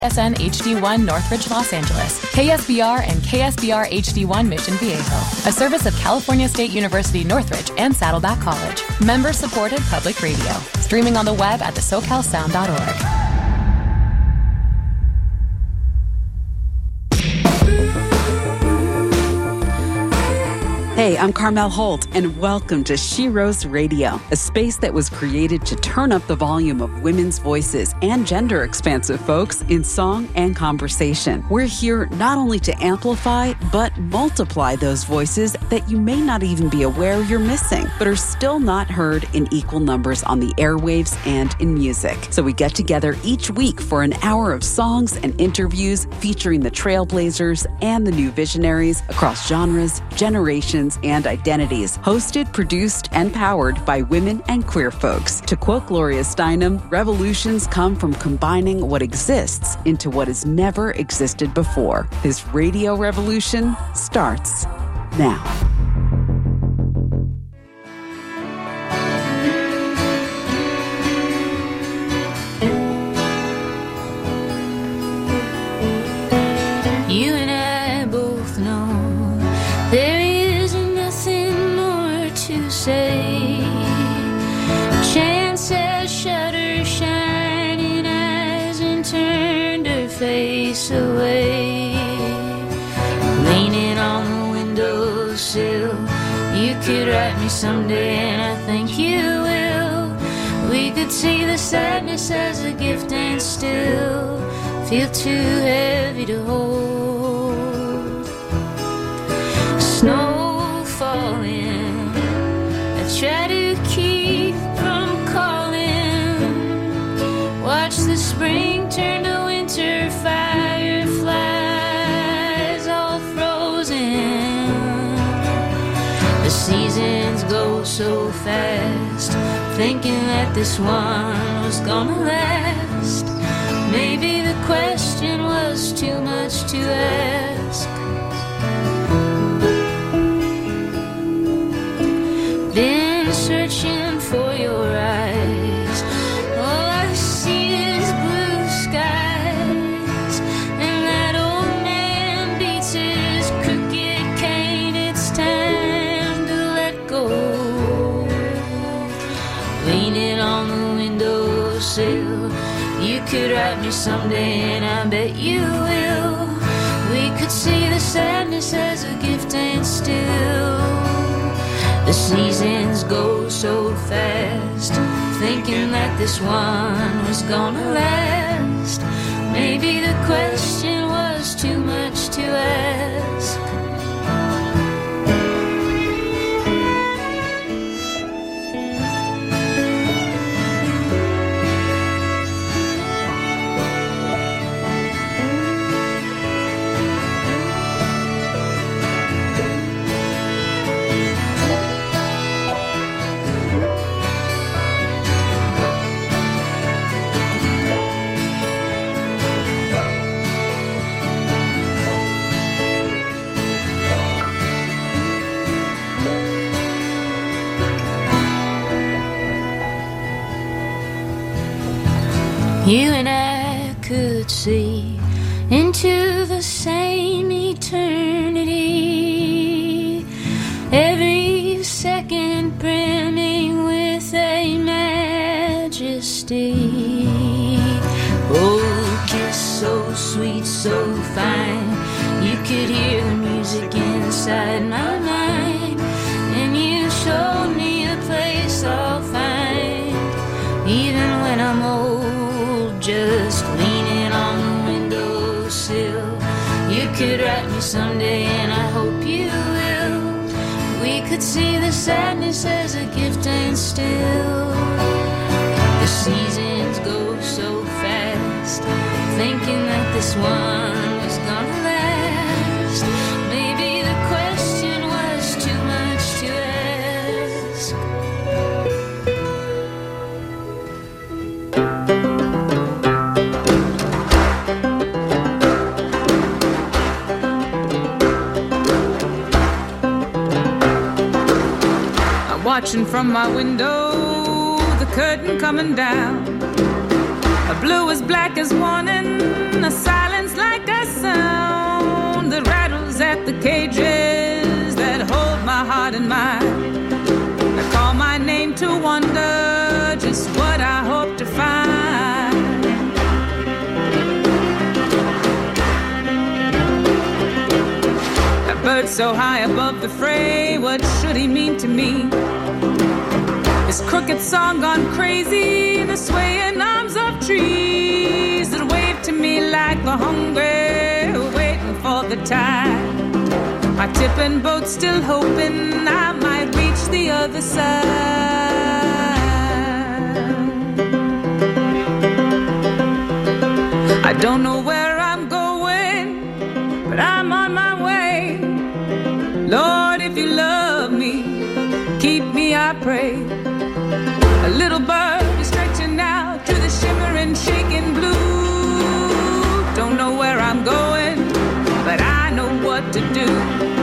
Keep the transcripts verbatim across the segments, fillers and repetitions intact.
S N H D one Northridge, Los Angeles, K S B R and K S B R H D one Mission Viejo, a service of California State University Northridge and Saddleback College. Member-supported public radio. Streaming on the web at the socal sound dot org. Hey, I'm Carmel Holt, and welcome to She Rose Radio, a space that was created to turn up the volume of women's voices and gender-expansive folks in song and conversation. We're here not only to amplify, but multiply those voices that you may not even be aware you're missing, but are still not heard in equal numbers on the airwaves and in music. So we get together each week for an hour of songs and interviews featuring the trailblazers and the new visionaries across genres, generations, and identities. Hosted, produced, and powered by women and queer folks. To quote Gloria Steinem, revolutions come from combining what exists into what has never existed before. This radio revolution starts now. You and I both know there is nothing more to say. Chance has shut her shining eyes and turned her face away. Leaning on the windowsill, you could write me someday, and I think you will. We could see the sadness as a gift and still feel too heavy to hold. Snow falling, I try to keep from calling. Watch the spring turn to winter, fireflies all frozen. The seasons go so fast, thinking that this one was gonna last. Maybe the question was too much to ask. Been searching for your eyes. All I see is blue skies, and that old man beats his crooked cane. It's time to let go. Leaning on the windowsill, you could write me someday, and I bet you will. We could see the sadness as a gift and still. The seasons go so fast, thinking that this one was gonna last. Maybe the question was too much to ask. You and I could see into the same eternity, every second brimming with a majesty. Oh, kiss so sweet, so fine, you could hear the music inside my mind. And you showed me a place I'll find, even when I'm old. Just leaning on the windowsill, you could write me someday, and I hope you will. We could see the sadness as a gift and still. The seasons go so fast, thinking that this one was gonna last. Maybe the question was too much to ask. Watching from my window, the curtain coming down, a blue as black as warning, a silence like a sound that rattles at the cages that hold my heart and mind. I call my name to wonder just what I hope to find. A bird so high above the fray, what should he mean to me? His crooked song gone crazy, the swaying arms of trees that wave to me like the hungry waiting for the tide. My tipping boat still hoping I might reach the other side. I don't know where I'm going, but I'm on my way. Lord, if you love me, keep me, I pray. A little bird is stretching out to the shimmering, shaking blue. Don't know where I'm going, but I know what to do.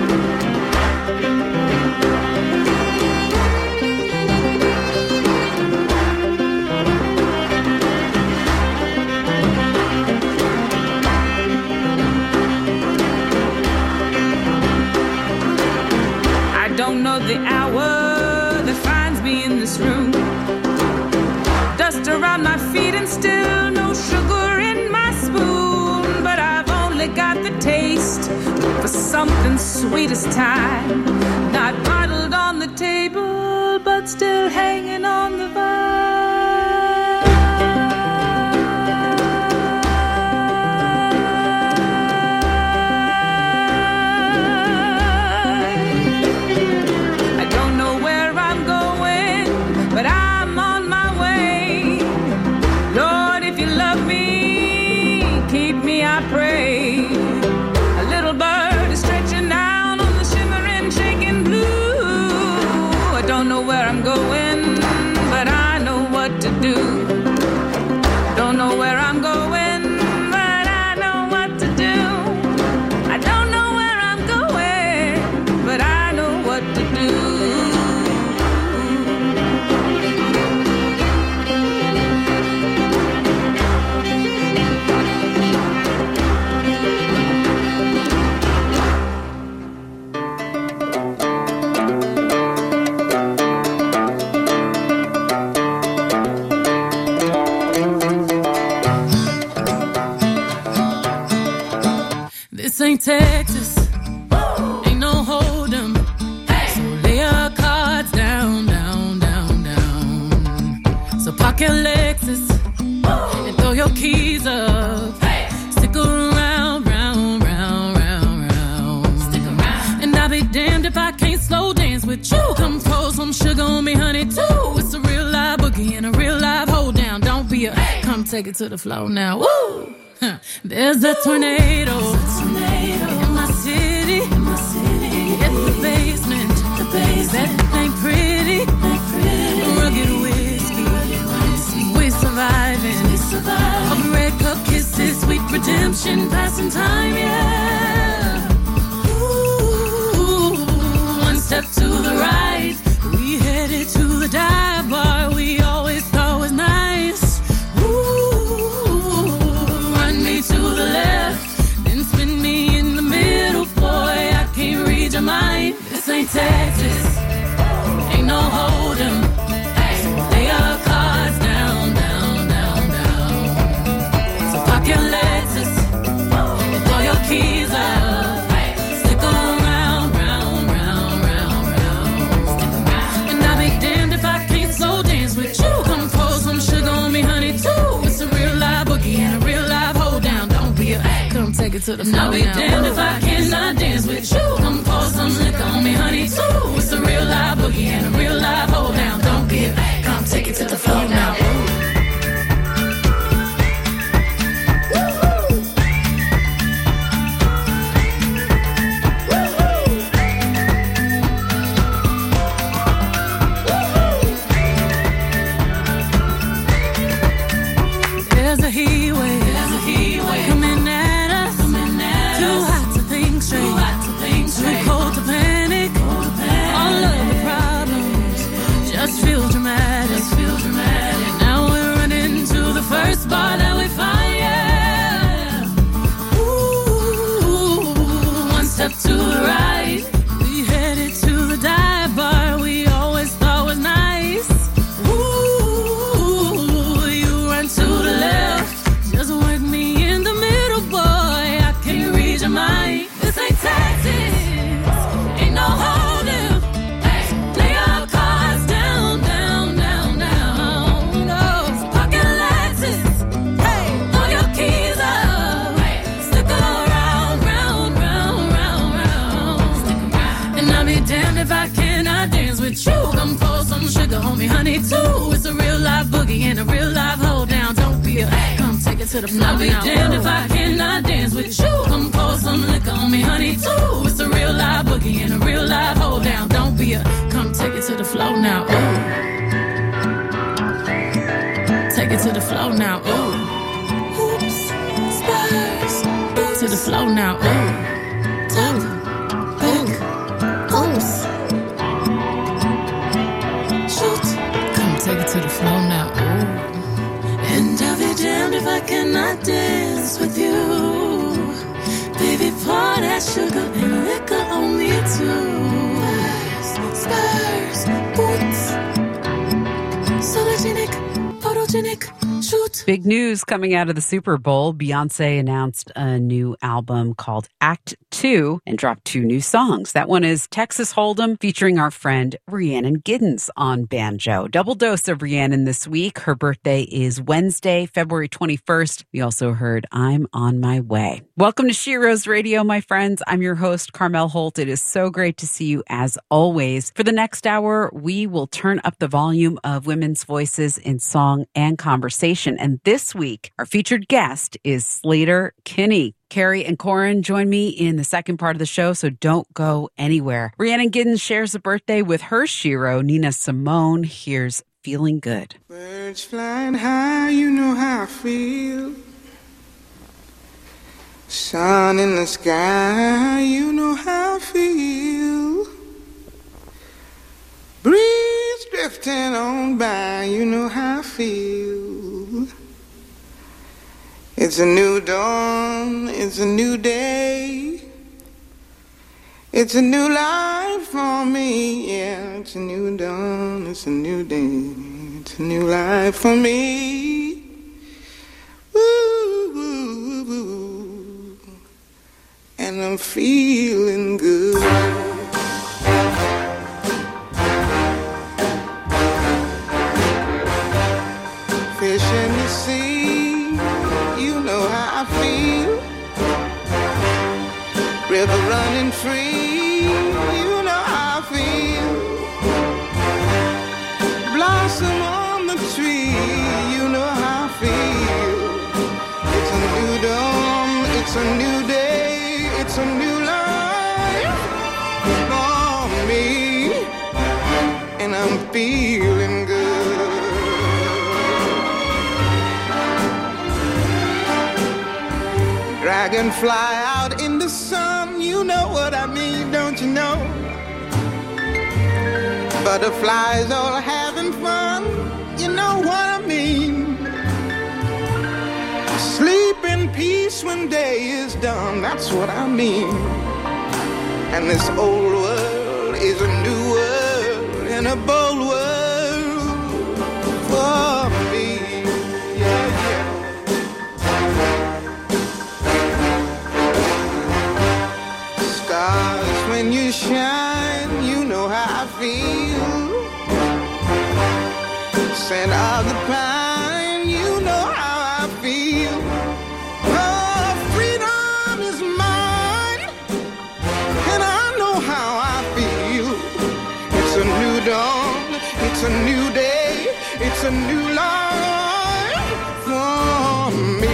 I don't know the hour that finds me in this room. Dust around my feet and still no sugar in my spoon. But I've only got the taste for something sweet as time. Not bottled on the table, but still hanging on the vine. I don't know where I'm going, but I'm on my way. Lord, if you love me, keep me, I pray. A little bird is stretching out on the shimmering, shaking blue. I don't know where I'm going, but I know what to do. Don't know where I'm going, but I know what to do. I don't know where I'm going, but I know what to do. This ain't Texas, ain't no hold'em. So lay your cards down, down, down, down. So park your Lexus and throw your keys up. Stick around, round, round, round, round. Stick around. And I'll be damned if I can't slow dance with you. Come pour some sugar on me, honey, too. It's a real live boogie and a real live hold down. Don't be a, come take it to the floor now. Woo! Huh. There's a tornado, There's a tornado in my city. In my city. Hit the basement. The basement. That ain't pretty. Ain't pretty. Rugged whiskey. Rugged whiskey. We surviving. We surviving. Of red cup kisses, sweet redemption, passing time, yeah. Ooh, one step to the right, we headed to the dive bar we always thought was nice. To the left, then spin me in the middle, boy, I can't read your mind. This ain't Texas, ain't no hold'em. So lay your cards down, down, down, down. So park your Lexus and throw your keys up. Stick around, round, round, round, round. And I'll be damned if I can't slow dance with you. Come pour some sugar on me, honey, too. It's a real live boogie and a real live hold down. Don't be a, come take it to the floor. I'll be damned if I cannot dance with you. Come pour some liquor on me, honey, too. It's a real live boogie and a real live hold down. Don't be a, come take it to the floor now. There's a heat wave, There's a heat wave coming at us, coming at too us. Hot to think straight, too hot to think straight. Too cold to panic, cold to panic. All of the problems just feel dramatic. on me, honey, too. It's a real live boogie and a real live hold down. Don't be a come take it to the floor. I'll be damned if I cannot dance with you. Come pour some liquor on me, honey, too. It's a real live boogie and a real live hold down. Don't be a come take it to the floor now. Ooh. Take it to the floor now. Ooh. Hoops, spurs, boots. To the floor now. Ooh. Top, back, hoops. Shoot. Come take it to the floor now. Ooh. And I'll be damned if I cannot dance with you. Baby, pour that sugar and liquor on me too. Spurs, boots, sologenic, photogenic, shoot. Big news coming out of the Super Bowl. Beyonce announced a new album called Act Two and dropped two new songs. That one is Texas Hold'em, featuring our friend Rhiannon Giddens on banjo. Double dose of Rhiannon this week. Her birthday is Wednesday, February twenty-first. We also heard I'm on My Way. Welcome to She Rose Radio, my friends. I'm your host, Carmel Holt. It is so great to see you as always. For the next hour, we will turn up the volume of women's voices in song and conversation. And this week, our featured guest is Sleater-Kinney. Carrie and Corin join me in the second part of the show, so don't go anywhere. Rhiannon Giddens shares a birthday with her shiro, Nina Simone. Here's Feeling Good. Birds flying high, you know how I feel. Sun in the sky, you know how I feel. Breeze drifting on by, you know how I feel. It's a new dawn, it's a new day. It's a new life for me, yeah. It's a new dawn, it's a new day. It's a new life for me. Woo, woo, woo. And I'm feeling good. Fish in the sea, you know how I feel. River running free, you know how I feel. Blossom on the tree, you know how I feel. It's a new dawn, it's a new day, it's a new life for me. And I'm feeling good. Dragonfly out in the sun, you know what I mean, don't you know? Butterflies all having fun, you know what I mean. Sleep in peace when day is done, that's what I mean. And this old world is a new world and a bold world for me. Yeah, yeah. Stars, when you shine, you know how I feel. Scent of the pine, you know how I feel. Oh, freedom is mine, and I know how I feel. It's a new dawn, it's a new day, it's a new life for me.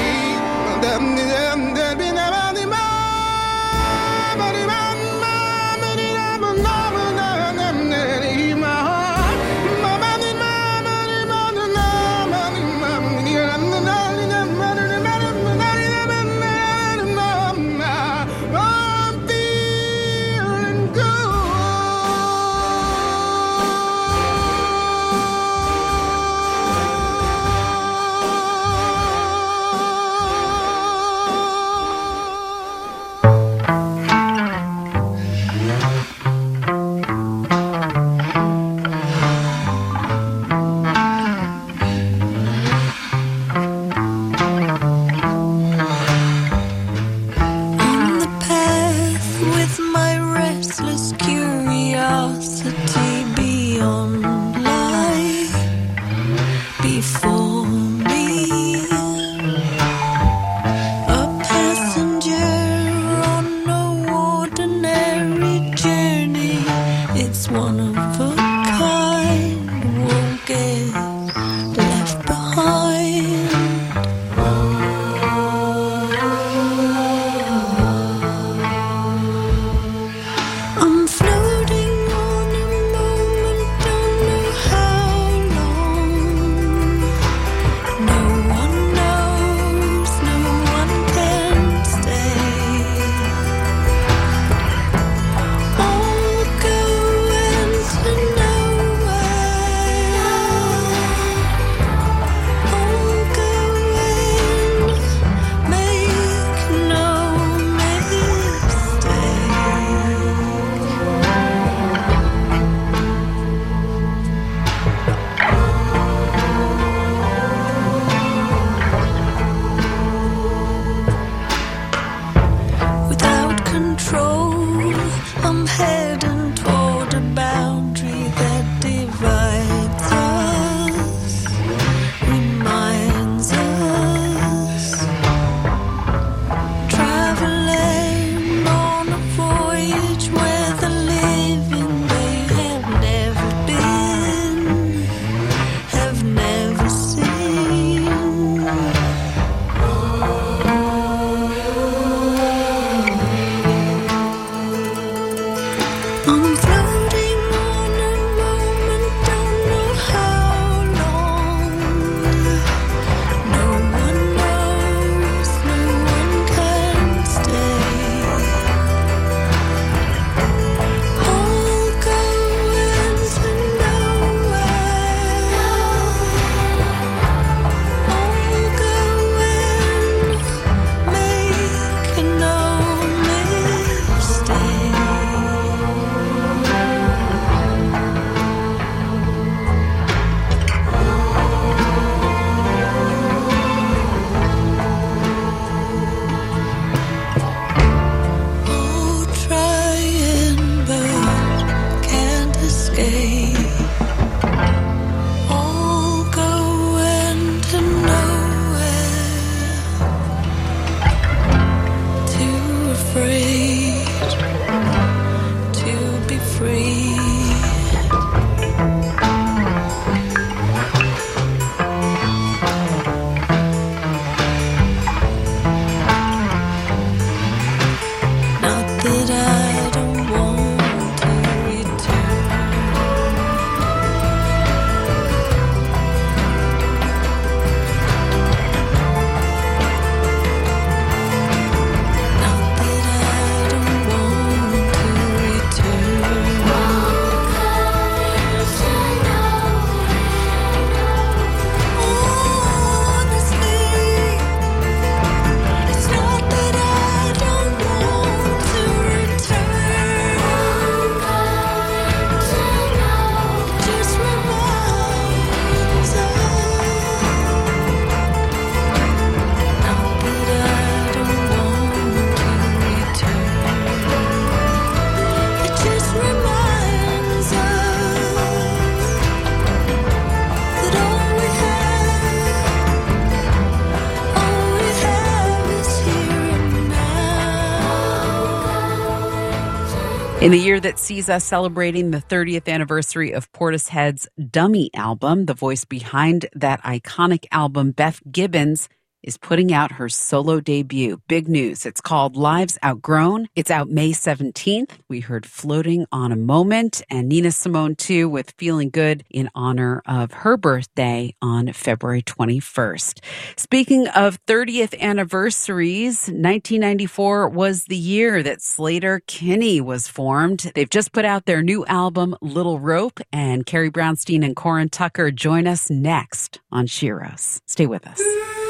In the year that sees us celebrating the thirtieth anniversary of Portishead's Dummy album, the voice behind that iconic album, Beth Gibbons, is putting out her solo debut. Big news. It's called Lives Outgrown. It's out May seventeenth. We heard Floating on a Moment, and Nina Simone, too, with Feeling Good in honor of her birthday on February twenty-first. Speaking of thirtieth anniversaries, nineteen ninety-four was the year that Sleater-Kinney was formed. They've just put out their new album, Little Rope, and Carrie Brownstein and Corin Tucker join us next on Shiros. Stay with us.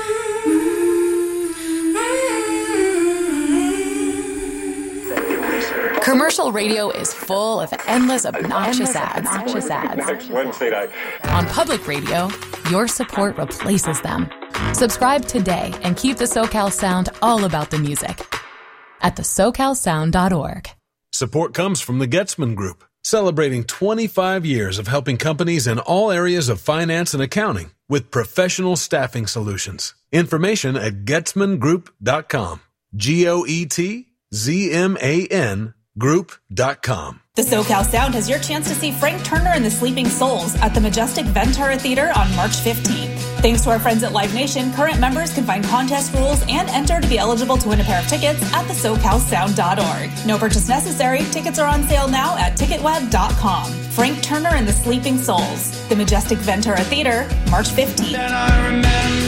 Commercial radio is full of endless, obnoxious ads. Obnoxious ads. Next Wednesday night. On public radio, your support replaces them. Subscribe today and keep the SoCal Sound all about the music at the socal sound dot org. Support comes from the Getzman Group, celebrating twenty-five years of helping companies in all areas of finance and accounting with professional staffing solutions. Information at getzman group dot com. G O E T Z M A N group dot com. The SoCal Sound has your chance to see Frank Turner and the Sleeping Souls at the Majestic Ventura Theater on March fifteenth. Thanks to our friends at Live Nation, current members can find contest rules and enter to be eligible to win a pair of tickets at the socal sound dot org. No purchase necessary. Tickets are on sale now at ticket web dot com. Frank Turner and the Sleeping Souls, the Majestic Ventura Theater, March fifteenth. And I remember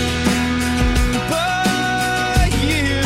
you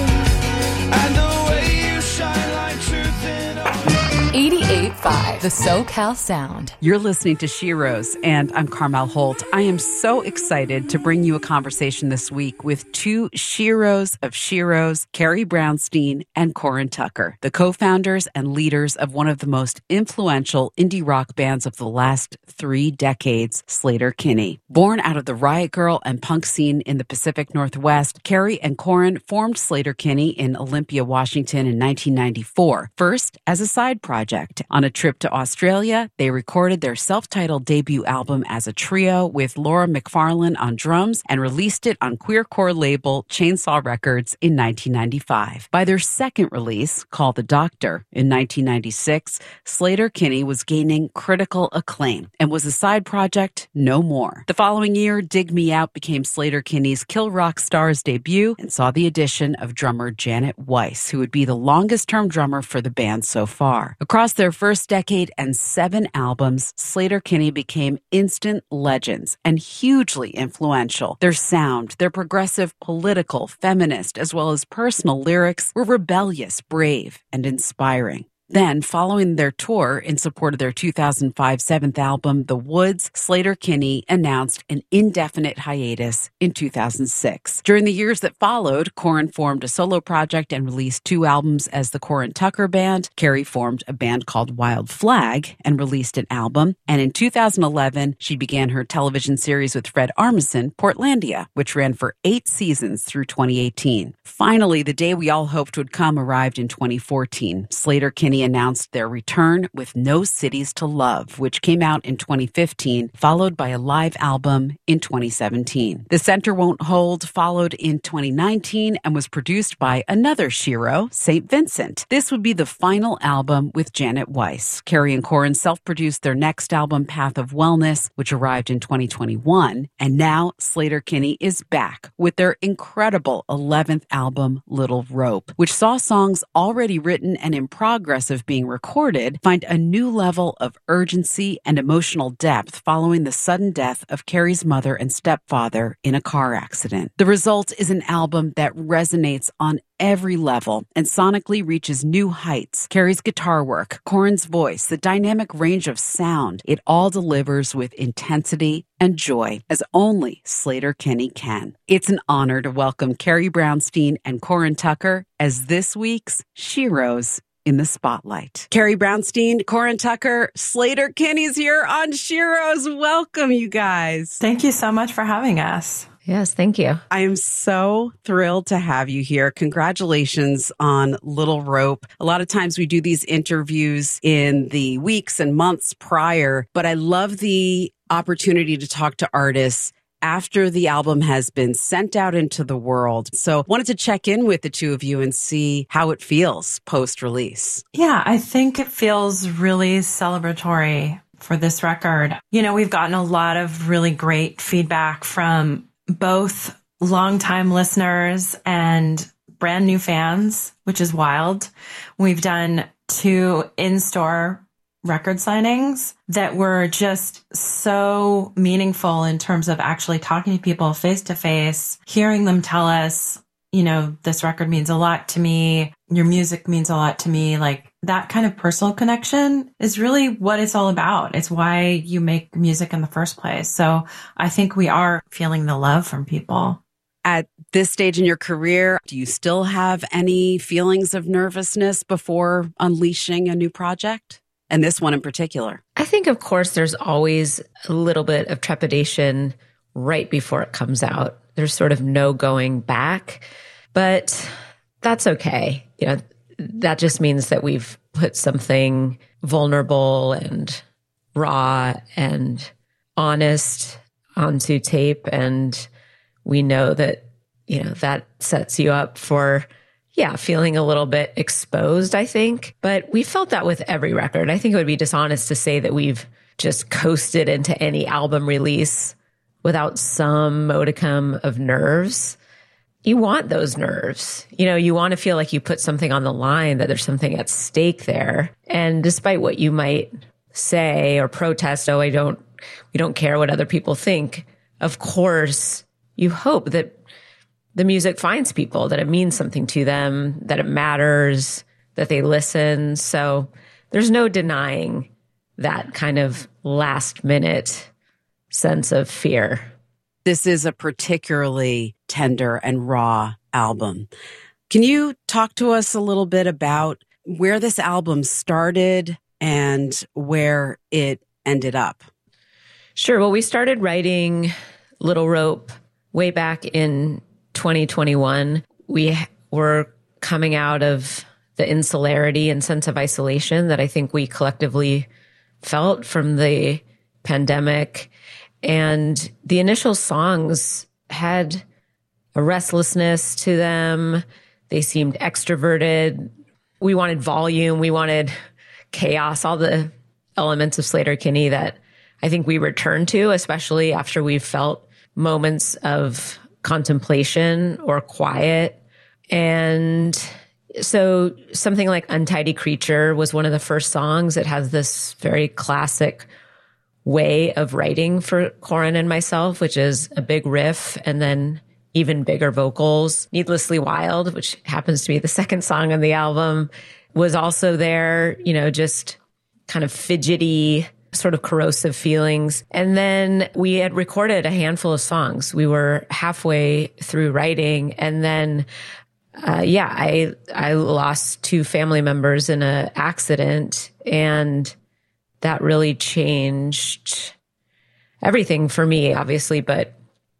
and the way you shine like truth in a... eighty-eight point five, the SoCal Sound. You're listening to Shiros, and I'm Carmel Holt. I am so excited to bring you a conversation this week with two Shiros of Shiros, Carrie Brownstein and Corin Tucker, the co-founders and leaders of one of the most influential indie rock bands of the last three decades, Sleater-Kinney. Born out of the riot girl and punk scene in the Pacific Northwest, Carrie and Corin formed Sleater-Kinney in Olympia, Washington in nineteen ninety-four, first as a side project. On a trip to Australia, they recorded their self-titled debut album as a trio with Laura McFarlane on drums and released it on queercore label Chainsaw Records in nineteen ninety-five. By their second release, called The Doctor, in nineteen ninety-six, Sleater-Kinney was gaining critical acclaim and was a side project no more. The following year, Dig Me Out became Sleater-Kinney's Kill Rock Stars debut and saw the addition of drummer Janet Weiss, who would be the longest-term drummer for the band so far. Across their first decade and seven albums, Sleater-Kinney became instant legends and hugely influential. Their sound, their progressive, political, feminist, as well as personal lyrics were rebellious, brave, and inspiring. Then, following their tour in support of their two thousand five seventh album, The Woods, Sleater-Kinney announced an indefinite hiatus in two thousand six. During the years that followed, Corin formed a solo project and released two albums as the Corin Tucker Band. Carrie formed a band called Wild Flag and released an album. And in two thousand eleven, she began her television series with Fred Armisen, Portlandia, which ran for eight seasons through twenty eighteen. Finally, the day we all hoped would come arrived in twenty fourteen. Sleater-Kinney announced their return with No Cities to Love, which came out in twenty fifteen, followed by a live album in twenty seventeen. The Center Won't Hold followed in twenty nineteen and was produced by another Shiro, Saint Vincent. This would be the final album with Janet Weiss. Carrie and Corin self-produced their next album, Path of Wellness, which arrived in twenty twenty-one, and now Sleater-Kinney is back with their incredible eleventh album, Little Rope, which saw songs already written and in progress of being recorded find a new level of urgency and emotional depth following the sudden death of Carrie's mother and stepfather in a car accident. The result is an album that resonates on every level and sonically reaches new heights. Carrie's guitar work, Corin's voice, the dynamic range of sound, it all delivers with intensity and joy as only Sleater-Kinney can. It's an honor to welcome Carrie Brownstein and Corin Tucker as this week's Shiros in the Spotlight. Carrie Brownstein, Corin Tucker, Sleater-Kinney's here on Shiros. Welcome, you guys. Thank you so much for having us. Yes, thank you. I am so thrilled to have you here. Congratulations on Little Rope. A lot of times we do these interviews in the weeks and months prior, but I love the opportunity to talk to artists after the album has been sent out into the world. So wanted to check in with the two of you and see how it feels post-release. Yeah, I think it feels really celebratory for this record. You know, we've gotten a lot of really great feedback from both longtime listeners and brand new fans, which is wild. We've done two in-store record signings that were just so meaningful in terms of actually talking to people face to face, hearing them tell us, you know, this record means a lot to me. Your music means a lot to me. Like that kind of personal connection is really what it's all about. It's why you make music in the first place. So I think we are feeling the love from people. At this stage in your career, do you still have any feelings of nervousness before unleashing a new project? And this one in particular? I think, of course, there's always a little bit of trepidation right before it comes out. There's sort of no going back, but that's okay. You know, that just means that we've put something vulnerable and raw and honest onto tape, and we know that, you know, that sets you up for, yeah, feeling a little bit exposed, I think. But we felt that with every record. I think it would be dishonest to say that we've just coasted into any album release without some modicum of nerves. You want those nerves. You know, you want to feel like you put something on the line, that there's something at stake there. And despite what you might say or protest, oh, I don't, we don't care what other people think. Of course, you hope that the music finds people, that it means something to them, that it matters, that they listen. So there's no denying that kind of last minute sense of fear. This is a particularly tender and raw album. Can you talk to us a little bit about where this album started and where it ended up? Sure. Well, we started writing Little Rope way back in twenty twenty-one. We were coming out of the insularity and sense of isolation that I think we collectively felt from the pandemic. And the initial songs had a restlessness to them. They seemed extroverted. We wanted volume. We wanted chaos, all the elements of Sleater-Kinney that I think we return to, especially after we've felt moments of contemplation or quiet. And so something like Untidy Creature was one of the first songs. It has this very classic way of writing for Corin and myself, which is a big riff and then even bigger vocals. Needlessly Wild, which happens to be the second song on the album, was also there, you know, just kind of fidgety, sort of corrosive feelings. And then we had recorded a handful of songs. We were halfway through writing, and then uh, yeah, I I lost two family members in an accident, and that really changed everything for me, obviously. But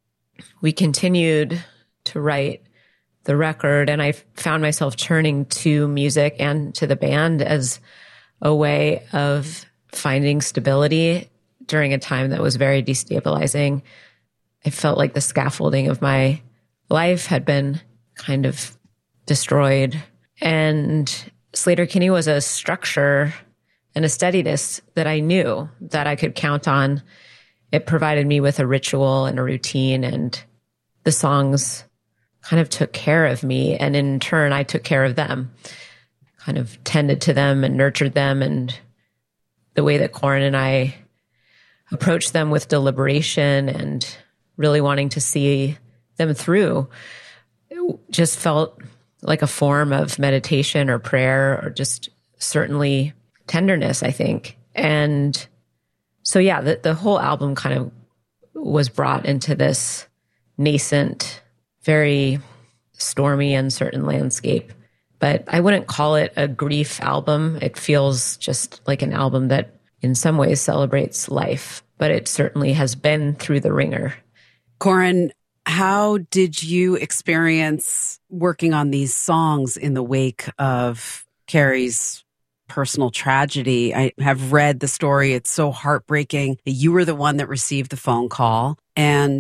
we continued to write the record, and I found myself turning to music and to the band as a way of finding stability during a time that was very destabilizing. I felt like the scaffolding of my life had been kind of destroyed. And Sleater-Kinney was a structure and a steadiness that I knew that I could count on. It provided me with a ritual and a routine, and the songs kind of took care of me. And in turn, I took care of them, kind of tended to them and nurtured them. And the way that Corin and I approached them with deliberation and really wanting to see them through, it just felt like a form of meditation or prayer, or just certainly tenderness, I think. And so, yeah, the, the whole album kind of was brought into this nascent, very stormy, uncertain landscape. But I wouldn't call it a grief album. It feels just like an album that in some ways celebrates life, but it certainly has been through the ringer. Corin, how did you experience working on these songs in the wake of Carrie's personal tragedy? I have read the story. It's so heartbreaking. You were the one that received the phone call. And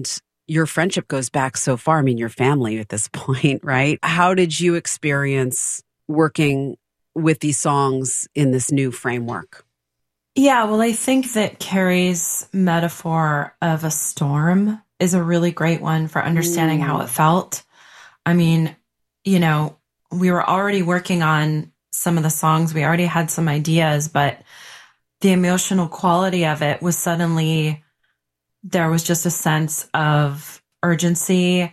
your friendship goes back so far. I mean, your family at this point, right? How did you experience working with these songs in this new framework? Yeah, well, I think that Carrie's metaphor of a storm is a really great one for understanding mm. how it felt. I mean, you know, we were already working on some of the songs. We already had some ideas, but the emotional quality of it was suddenly, there was just a sense of urgency,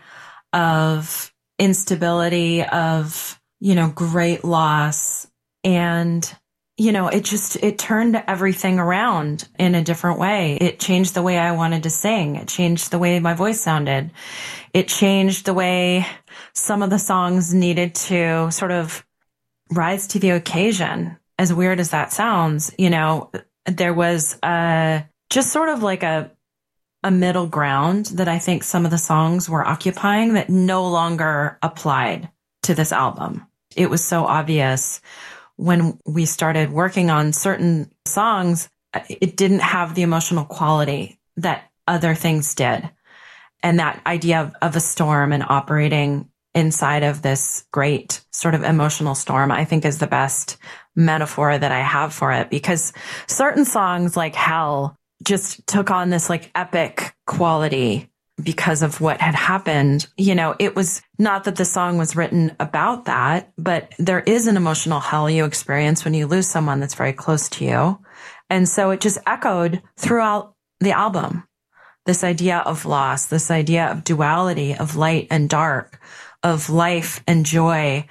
of instability, of, you know, great loss. And, you know, it just, it turned everything around in a different way. It changed the way I wanted to sing. It changed the way my voice sounded. It changed the way some of the songs needed to sort of rise to the occasion. As weird as that sounds, you know, there was uh, just sort of like a a middle ground that I think some of the songs were occupying that no longer applied to this album. It was so obvious when we started working on certain songs, it didn't have the emotional quality that other things did. And that idea of, of a storm and operating inside of this great sort of emotional storm, I think is the best metaphor that I have for it, because certain songs like Hell just took on this like epic quality because of what had happened. You know, it was not that the song was written about that, but there is an emotional hell you experience when you lose someone that's very close to you. And so it just echoed throughout the album. This idea of loss, this idea of duality, of light and dark, of life and joy,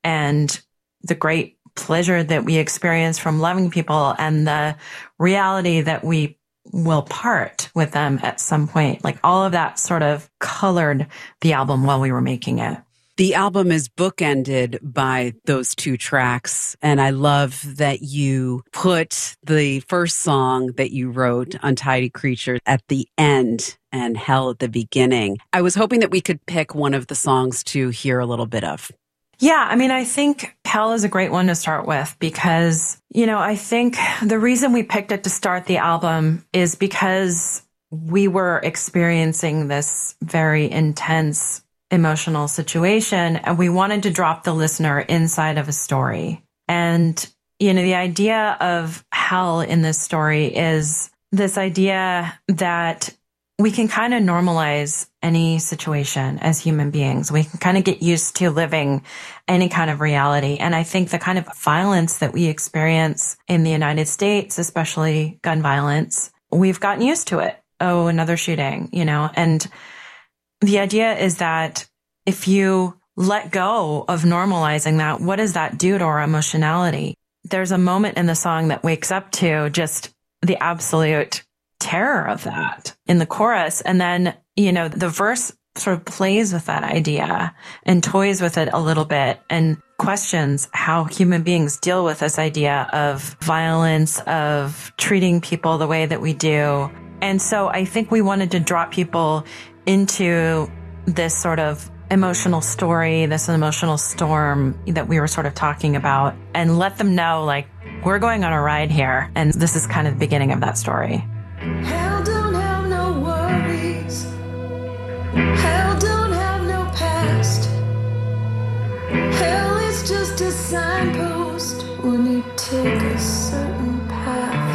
and the great pleasure that we experience from loving people, and the reality that we will part with them at some point. Like all of that sort of colored the album while we were making it. The album is bookended by those two tracks, and I love that you put the first song that you wrote, Untidy Creature, at the end and Hell at the beginning. I was hoping that we could pick one of the songs to hear a little bit of. Yeah, I mean, I think Hell is a great one to start with because, you know, I think the reason we picked it to start the album is because we were experiencing this very intense emotional situation, and we wanted to drop the listener inside of a story. And, you know, the idea of hell in this story is this idea that we can kind of normalize any situation as human beings. We can kind of get used to living any kind of reality. And I think the kind of violence that we experience in the United States, especially gun violence, we've gotten used to it. Oh, another shooting, you know, and the idea is that if you let go of normalizing that, what does that do to our emotionality? There's a moment in the song that wakes up to just the absolute terror of that in the chorus. And then, you know, the verse sort of plays with that idea and toys with it a little bit and questions how human beings deal with this idea of violence, of treating people the way that we do. And so I think we wanted to drop people into this sort of emotional story, this emotional storm that we were sort of talking about, and let them know, like, we're going on a ride here. And this is kind of the beginning of that story. Hell don't have no worries. Hell don't have no past. Hell is just a signpost when you take a certain path.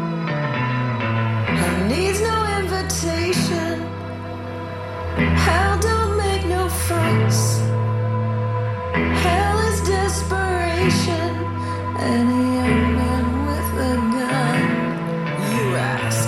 Hell needs no invitation. Hell don't make no fuss. Hell is desperation. And a young man with a gun, you ask.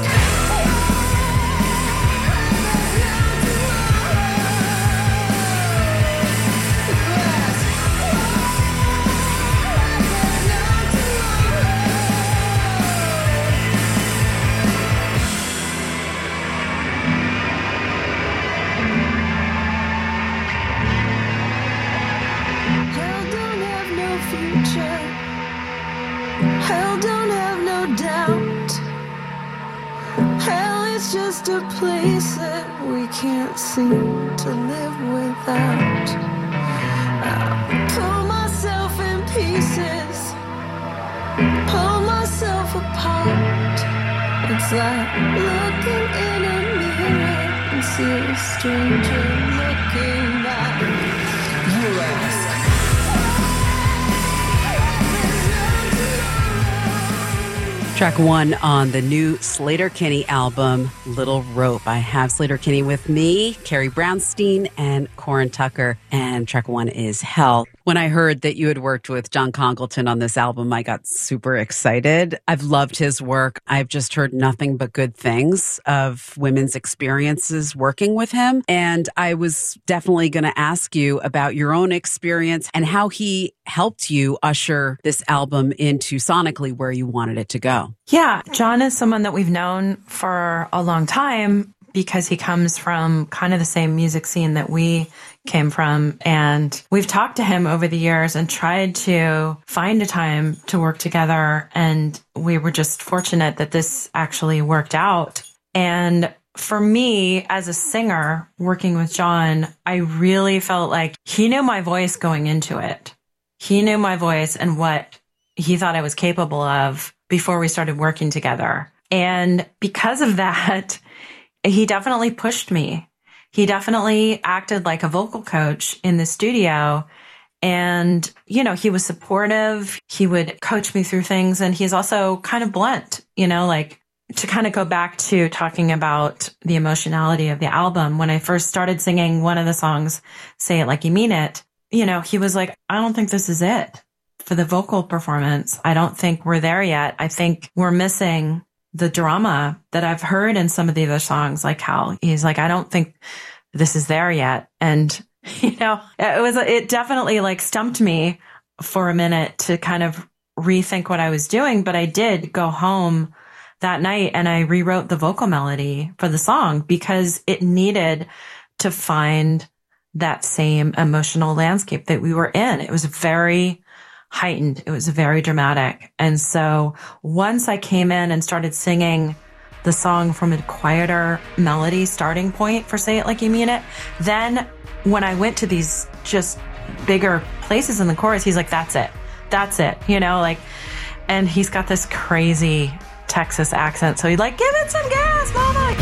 Hell don't have no doubt. Hell is just a place that we can't seem to live without. I pull myself in pieces, pull myself apart. It's like looking in a mirror and stranger looking back. You ask. Track one on the new Sleater-Kinney album, Little Rope. I have Sleater-Kinney with me, Carrie Brownstein, and Corin Tucker, and track one is Hell. When I heard that you had worked with John Congleton on this album, I got super excited. I've loved his work. I've just heard nothing but good things of women's experiences working with him. And I was definitely going to ask you about your own experience and how he helped you usher this album into sonically where you wanted it to go. Yeah, John is someone that we've known for a long time because he comes from kind of the same music scene that we came from. And we've talked to him over the years and tried to find a time to work together. And we were just fortunate that this actually worked out. And for me, as a singer working with John, I really felt like he knew my voice going into it. He knew my voice and what he thought I was capable of before we started working together. And because of that, he definitely pushed me. He definitely acted like a vocal coach in the studio. And, you know, he was supportive. He would coach me through things. And he's also kind of blunt, you know, like to kind of go back to talking about the emotionality of the album. When I first started singing one of the songs, Say It Like You Mean It, you know, he was like, I don't think this is it for the vocal performance. I don't think we're there yet. I think we're missing the drama that I've heard in some of the other songs, like Hell. He's like, I don't think this is there yet. And, you know, it was, it definitely like stumped me for a minute to kind of rethink what I was doing. But I did go home that night and I rewrote the vocal melody for the song because it needed to find that same emotional landscape that we were in. It was very heightened. It was very dramatic. And so once I came in and started singing the song from a quieter melody starting point for Say It Like You Mean It, then when I went to these just bigger places in the chorus, he's like, that's it. That's it. You know, like, and he's got this crazy Texas accent. So he'd like, give it some gas, mama.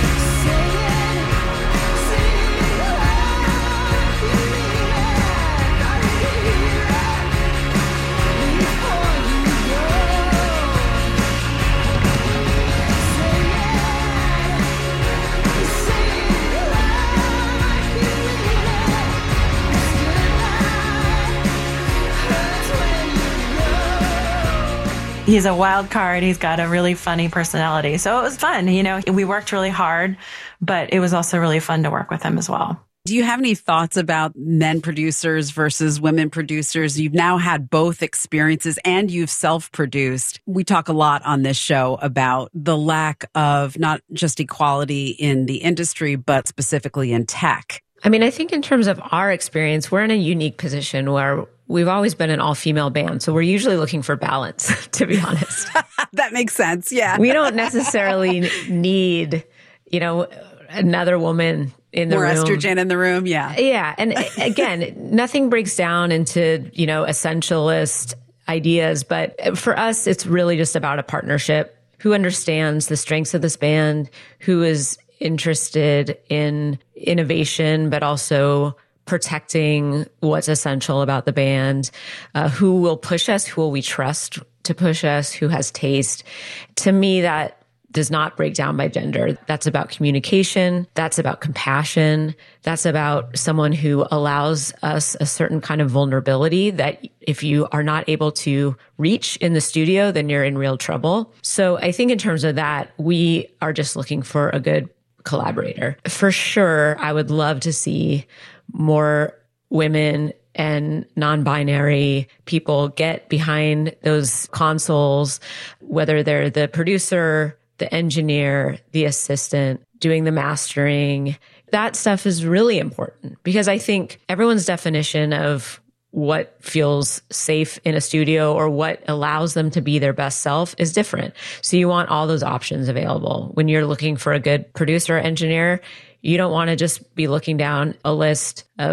He's a wild card. He's got a really funny personality. So it was fun. You know, we worked really hard, but it was also really fun to work with him as well. Do you have any thoughts about men producers versus women producers? You've now had both experiences and you've self-produced. We talk a lot on this show about the lack of not just equality in the industry, but specifically in tech. I mean, I think in terms of our experience, we're in a unique position where we've always been an all-female band. So we're usually looking for balance, to be honest. That makes sense. Yeah. We don't necessarily need, you know, another woman in the More room. More estrogen in the room. Yeah. Yeah. And again, nothing breaks down into, you know, essentialist ideas. But for us, it's really just about a partnership. Who understands the strengths of this band, who is interested in innovation, but also protecting what's essential about the band, uh, who will push us, who will we trust to push us, who has taste. To me, that does not break down by gender. That's about communication. That's about compassion. That's about someone who allows us a certain kind of vulnerability that if you are not able to reach in the studio, then you're in real trouble. So I think in terms of that, we are just looking for a good collaborator. For sure, I would love to see more women and non-binary people get behind those consoles, whether they're the producer, the engineer, the assistant, doing the mastering. That stuff is really important because I think everyone's definition of what feels safe in a studio or what allows them to be their best self is different. So you want all those options available. When you're looking for a good producer or engineer, you don't want to just be looking down a list of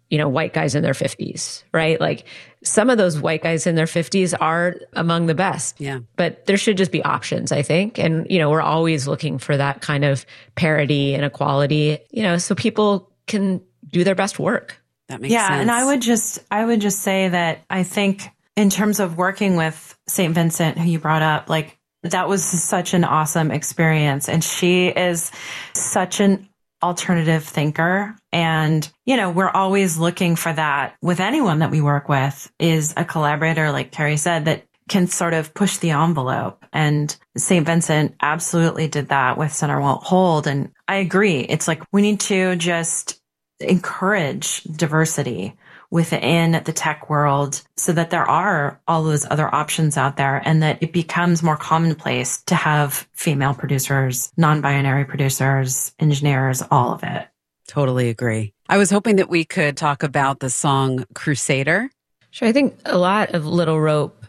you know, white guys in their fifties, right? Like some of those white guys in their fifties are among the best. Yeah. But there should just be options, I think. And, you know, we're always looking for that kind of parity and equality, you know, so people can do their best work. That makes yeah, sense. And I would just, I would just say that I think in terms of working with Saint Vincent, who you brought up, like that was such an awesome experience. And she is such an alternative thinker. And, you know, we're always looking for that with anyone that we work with is a collaborator, like Carrie said, that can sort of push the envelope. And Saint Vincent absolutely did that with Center Won't Hold. And I agree. It's like we need to just encourage diversity within the tech world so that there are all those other options out there and that it becomes more commonplace to have female producers, non-binary producers, engineers, all of it. Totally agree. I was hoping that we could talk about the song Crusader. Sure. I think a lot of Little Rope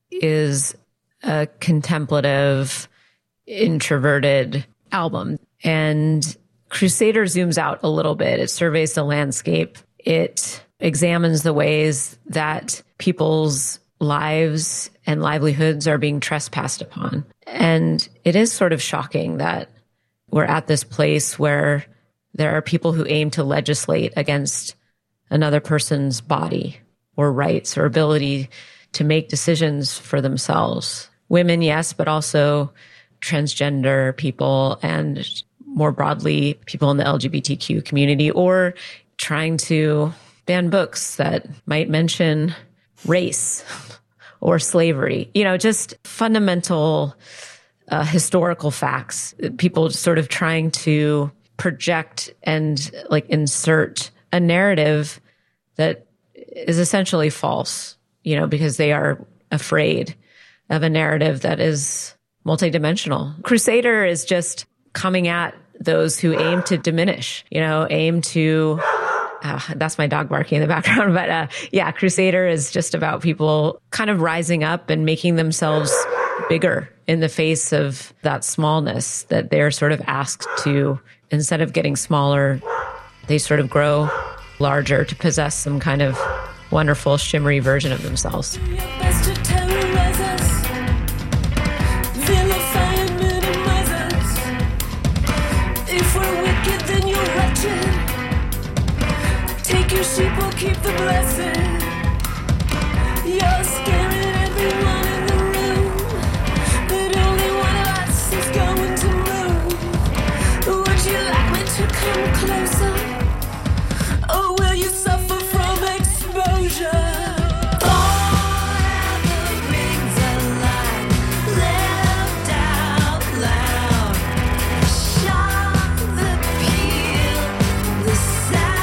is a contemplative, introverted album. And Crusader zooms out a little bit. It surveys the landscape. It examines the ways that people's lives and livelihoods are being trespassed upon. And it is sort of shocking that we're at this place where there are people who aim to legislate against another person's body or rights or ability to make decisions for themselves. Women, yes, but also transgender people and more broadly, people in the L G B T Q community, or trying to ban books that might mention race or slavery, you know, just fundamental uh, historical facts. People sort of trying to project and like insert a narrative that is essentially false, you know, because they are afraid of a narrative that is multidimensional. Crusader is just coming at those who aim to diminish, you know, aim to Uh, that's my dog barking in the background. But uh, yeah, Crusader is just about people kind of rising up and making themselves bigger in the face of that smallness that they're sort of asked to, instead of getting smaller, they sort of grow larger to possess some kind of wonderful, shimmery version of themselves. Sheep will keep the blessing. You're scaring everyone in the room, but only one of us is going to move. Would you like me to come closer, or will you suffer from exposure? Forever rings a line left out loud. Shock the peel, the sound.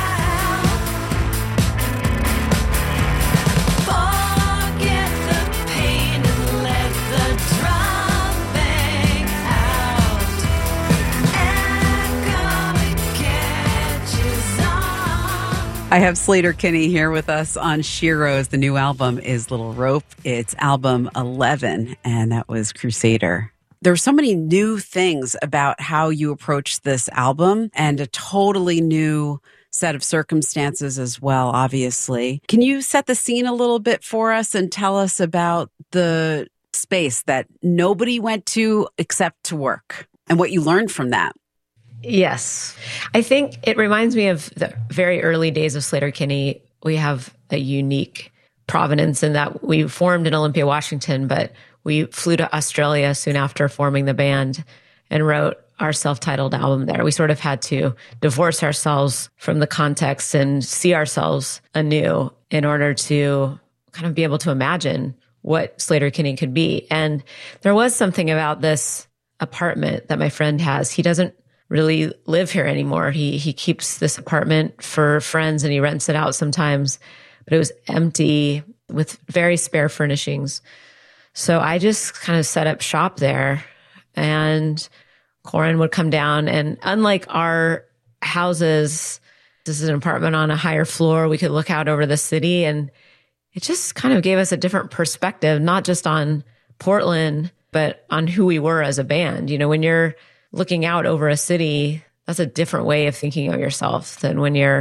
I have Slater Kinney here with us on Sheroes. The new album is Little Rope. It's album eleven, and that was Crusader. There are so many new things about how you approach this album and a totally new set of circumstances as well, obviously. Can you set the scene a little bit for us and tell us about the space that nobody went to except to work and what you learned from that? Yes. I think it reminds me of the very early days of Slater Kinney. We have a unique provenance in that we formed in Olympia, Washington, but we flew to Australia soon after forming the band and wrote our self-titled album there. We sort of had to divorce ourselves from the context and see ourselves anew in order to kind of be able to imagine what Slater Kinney could be. And there was something about this apartment that my friend has. He doesn't really live here anymore. He he keeps this apartment for friends and he rents it out sometimes, but it was empty with very spare furnishings. So I just kind of set up shop there, and Corin would come down, and unlike our houses, this is an apartment on a higher floor. We could look out over the city, and it just kind of gave us a different perspective, not just on Portland, but on who we were as a band. You know, when you're looking out over a city, that's a different way of thinking of yourself than when you're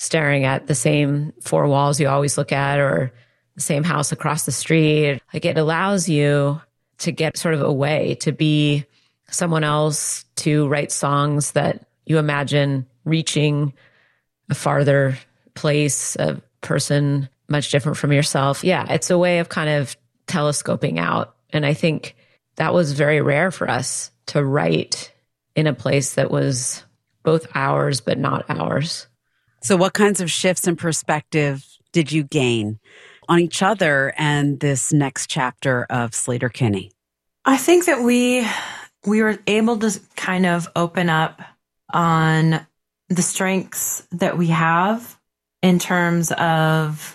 staring at the same four walls you always look at or the same house across the street. Like it allows you to get sort of away, to be someone else, to write songs that you imagine reaching a farther place, a person much different from yourself. Yeah, it's a way of kind of telescoping out. And I think that was very rare for us to write in a place that was both ours, but not ours. So what kinds of shifts in perspective did you gain on each other and this next chapter of Sleater-Kinney? I think that we we were able to kind of open up on the strengths that we have in terms of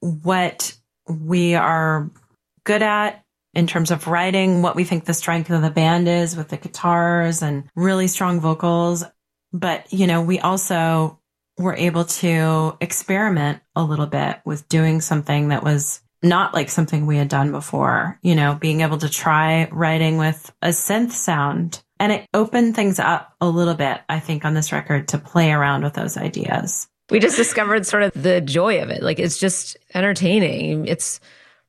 what we are good at, in terms of writing, what we think the strength of the band is with the guitars and really strong vocals. But, you know, we also were able to experiment a little bit with doing something that was not like something we had done before, you know, being able to try writing with a synth sound. And it opened things up a little bit, I think, on this record to play around with those ideas. We just discovered sort of the joy of it. Like, it's just entertaining. It's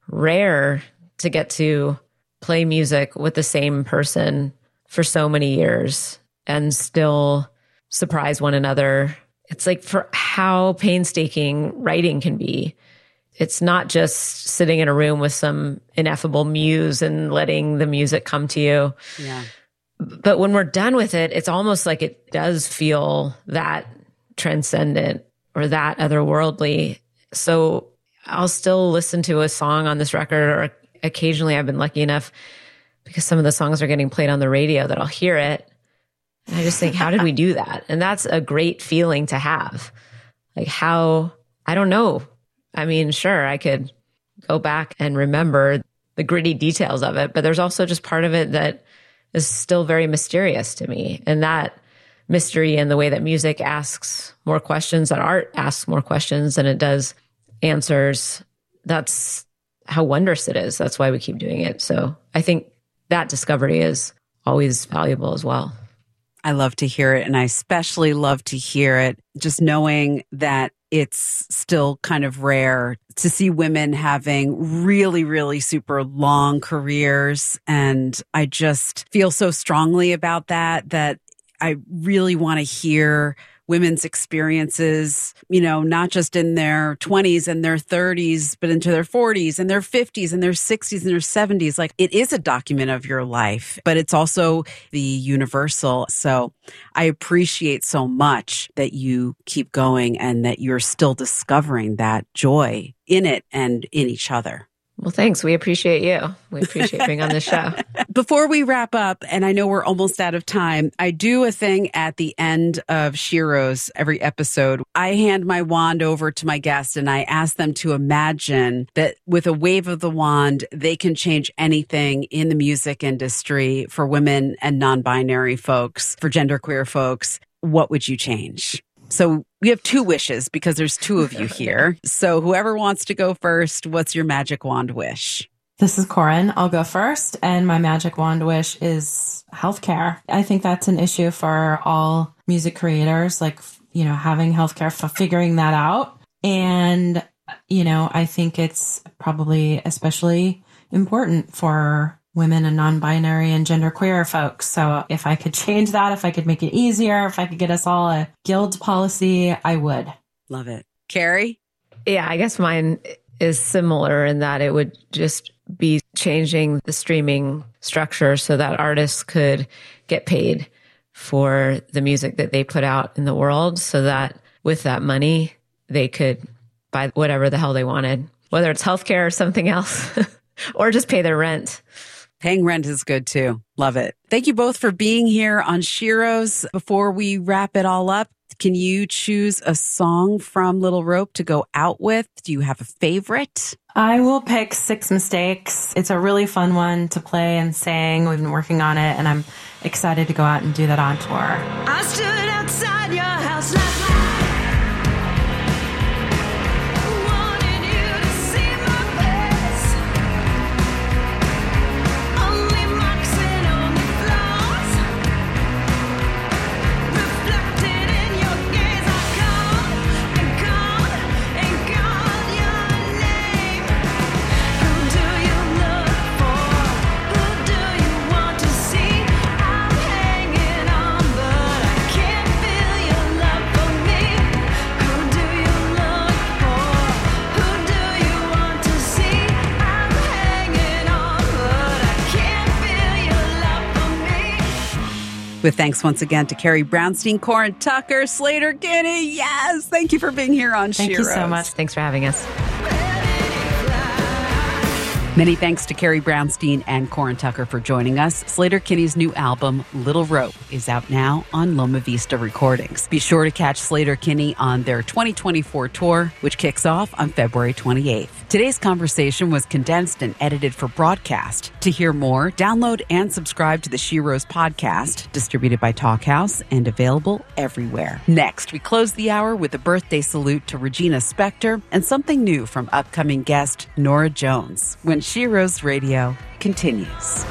rare to get to play music with the same person for so many years and still surprise one another. It's like, for how painstaking writing can be. It's not just sitting in a room with some ineffable muse and letting the music come to you. Yeah. But when we're done with it, it's almost like it does feel that transcendent or that otherworldly. So I'll still listen to a song on this record, or occasionally I've been lucky enough, because some of the songs are getting played on the radio, that I'll hear it. And I just think, how did we do that? And that's a great feeling to have. Like, how, I don't know. I mean, sure, I could go back and remember the gritty details of it, but there's also just part of it that is still very mysterious to me. And that mystery and the way that music asks more questions, that art asks more questions than it does answers, that's how wondrous it is. That's why we keep doing it. So I think that discovery is always valuable as well. I love to hear it. And I especially love to hear it just knowing that it's still kind of rare to see women having really, really super long careers. And I just feel so strongly about that, that I really want to hear women's experiences, you know, not just in their twenties and their thirties, but into their forties and their fifties and their sixties and their seventies. Like, it is a document of your life, but it's also the universal. So I appreciate so much that you keep going and that you're still discovering that joy in it and in each other. Well, thanks. We appreciate you. We appreciate being on the show. Before we wrap up, and I know we're almost out of time, I do a thing at the end of Sheroes every episode. I hand my wand over to my guest and I ask them to imagine that with a wave of the wand, they can change anything in the music industry for women and non-binary folks, for genderqueer folks. What would you change? So we have two wishes because there's two of you here. So whoever wants to go first, what's your magic wand wish? This is Corin. I'll go first. And my magic wand wish is healthcare. I think that's an issue for all music creators, like, you know, having healthcare, for figuring that out. And, you know, I think it's probably especially important for women and non-binary and genderqueer folks. So if I could change that, if I could make it easier, if I could get us all a guild policy, I would. Love it. Carrie? Yeah, I guess mine is similar in that it would just be changing the streaming structure so that artists could get paid for the music that they put out in the world, so that with that money, they could buy whatever the hell they wanted, whether it's healthcare or something else, or just pay their rent. Paying rent is good too. Love it. Thank you both for being here on Sheroes. Before we wrap it all up, can you choose a song from Little Rope to go out with? Do you have a favorite? I will pick Six Mistakes. It's a really fun one to play and sing. We've been working on it, and I'm excited to go out and do that on tour. I stood outside your house last night. Reflected in your gaze, I come and come. With thanks once again to Carrie Brownstein, Corin Tucker, Slater Kinney. Yes, thank you for being here on Thank She you so Rose. much. Thanks for having us. Many thanks to Carrie Brownstein and Corin Tucker for joining us. Slater Kinney's new album, Little Rope, is out now on Loma Vista Recordings. Be sure to catch Slater Kinney on their twenty twenty-four tour, which kicks off on February twenty-eighth. Today's conversation was condensed and edited for broadcast. To hear more, download and subscribe to the She Rose podcast, distributed by Talkhouse and available everywhere. Next, we close the hour with a birthday salute to Regina Spektor and something new from upcoming guest Nora Jones, when She Rose Radio continues.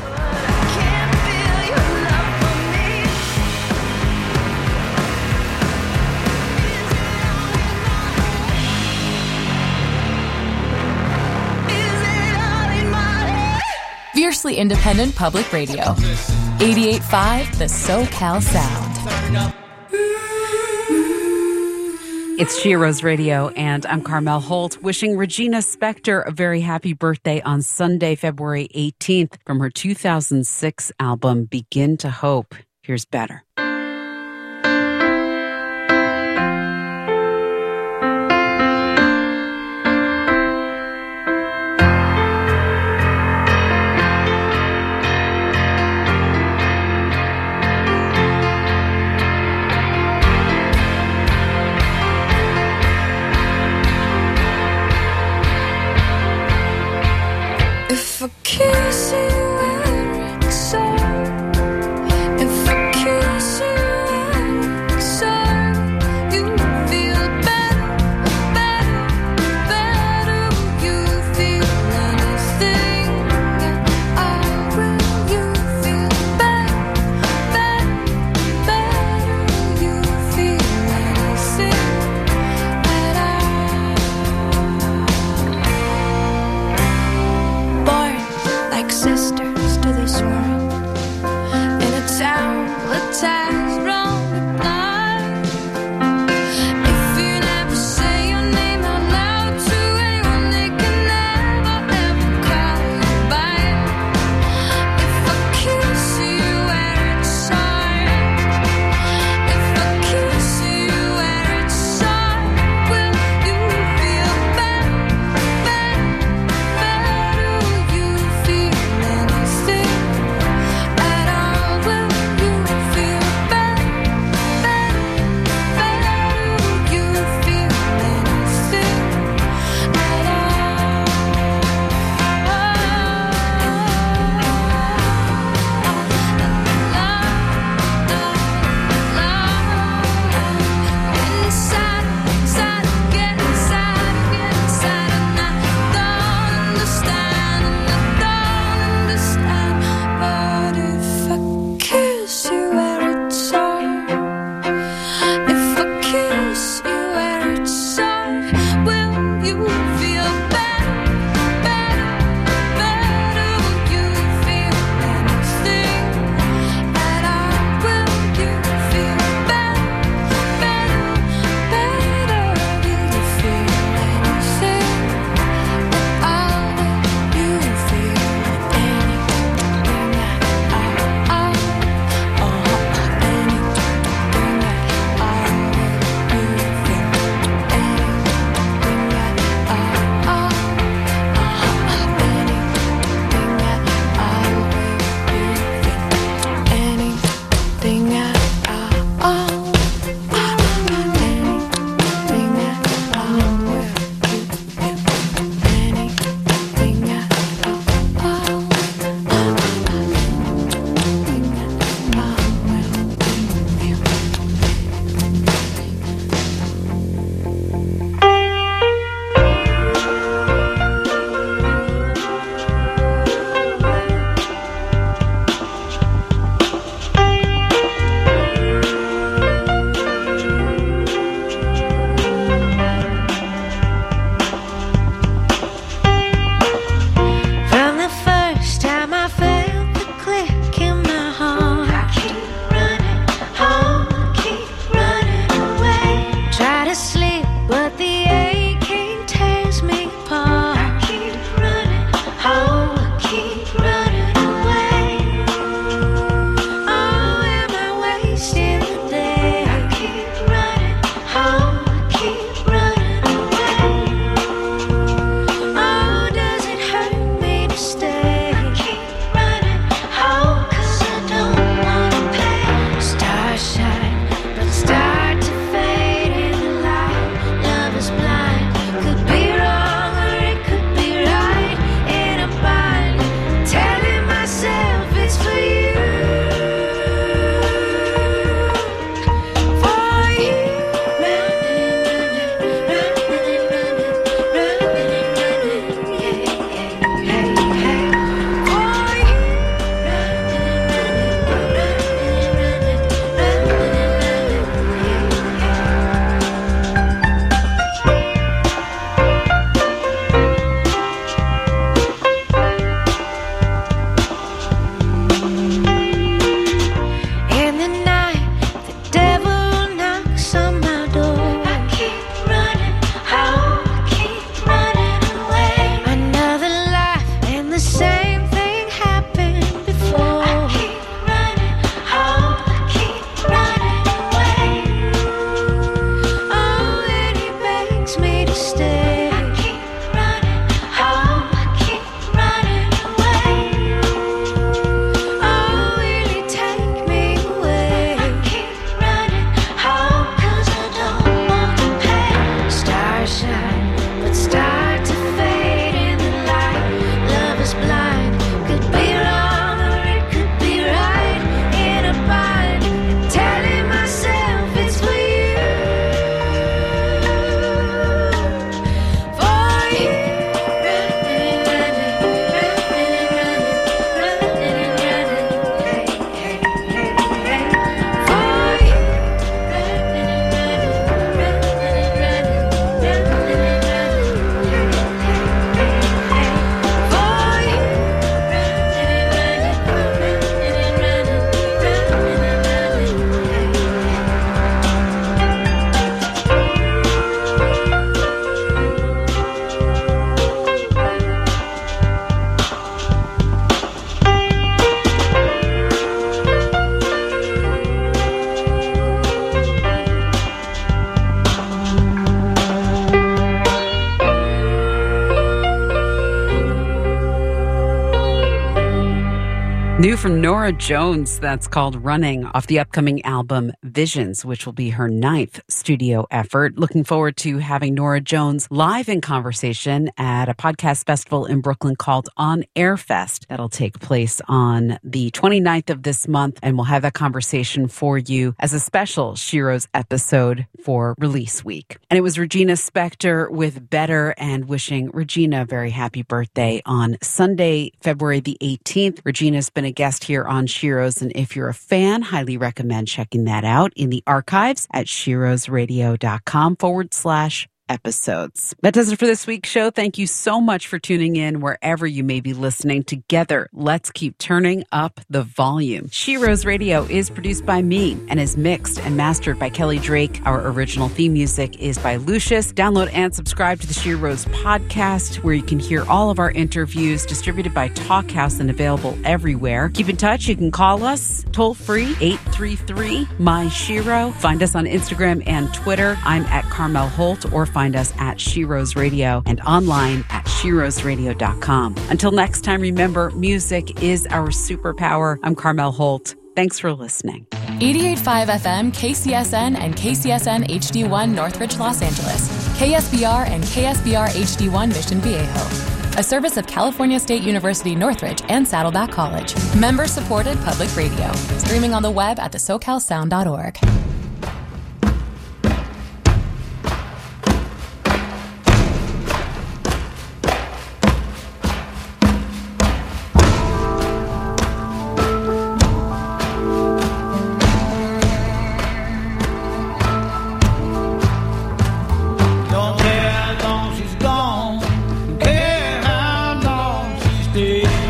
Fiercely independent public radio. eighty-eight point five The SoCal Sound. It's She Rose Radio, and I'm Carmel Holt, wishing Regina Spektor a very happy birthday on Sunday, February eighteenth, from her two thousand six album, Begin to Hope. Here's Better. If I kiss you where it's so, if I kiss you where it's so, you feel better, better, better. You feel anything I will. You feel better, better, better. You feel anything that I. Born like sister. New from Norah Jones, that's called Running, off the upcoming album Visions, which will be her ninth studio effort. Looking forward to having Norah Jones live in conversation at a podcast festival in Brooklyn called On Air Fest. That'll take place on the twenty-ninth of this month, and we'll have that conversation for you as a special Shiro's episode for release week. And it was Regina Spektor with Better, and wishing Regina a very happy birthday on Sunday, February the eighteenth. Regina's been a guest here on Shiro's, and if you're a fan, highly recommend checking that out in the archives at shirosradio.com forward slash episodes. That does it for this week's show. Thank you so much for tuning in wherever you may be listening. Together, let's keep turning up the volume. Shiro's Radio is produced by me and is mixed and mastered by Kelly Drake. Our original theme music is by Lucius. Download and subscribe to the Shiro's podcast, where you can hear all of our interviews, distributed by Talkhouse and available everywhere. Keep in touch. You can call us toll free, eight three three, M Y S H I R O. Find us on Instagram and Twitter. I'm at Carmel Holt, or find us at Shiro's Radio and online at shiros radio dot com. Until next time, remember, music is our superpower. I'm Carmel Holt. Thanks for listening. eighty-eight point five F M, K C S N, and K C S N H D one Northridge, Los Angeles. K S B R and K S B R H D one Mission Viejo. A service of California State University Northridge and Saddleback College. Member-supported public radio. Streaming on the web at the socal sound dot org. Don't care how long she's gone, don't care how long she stays.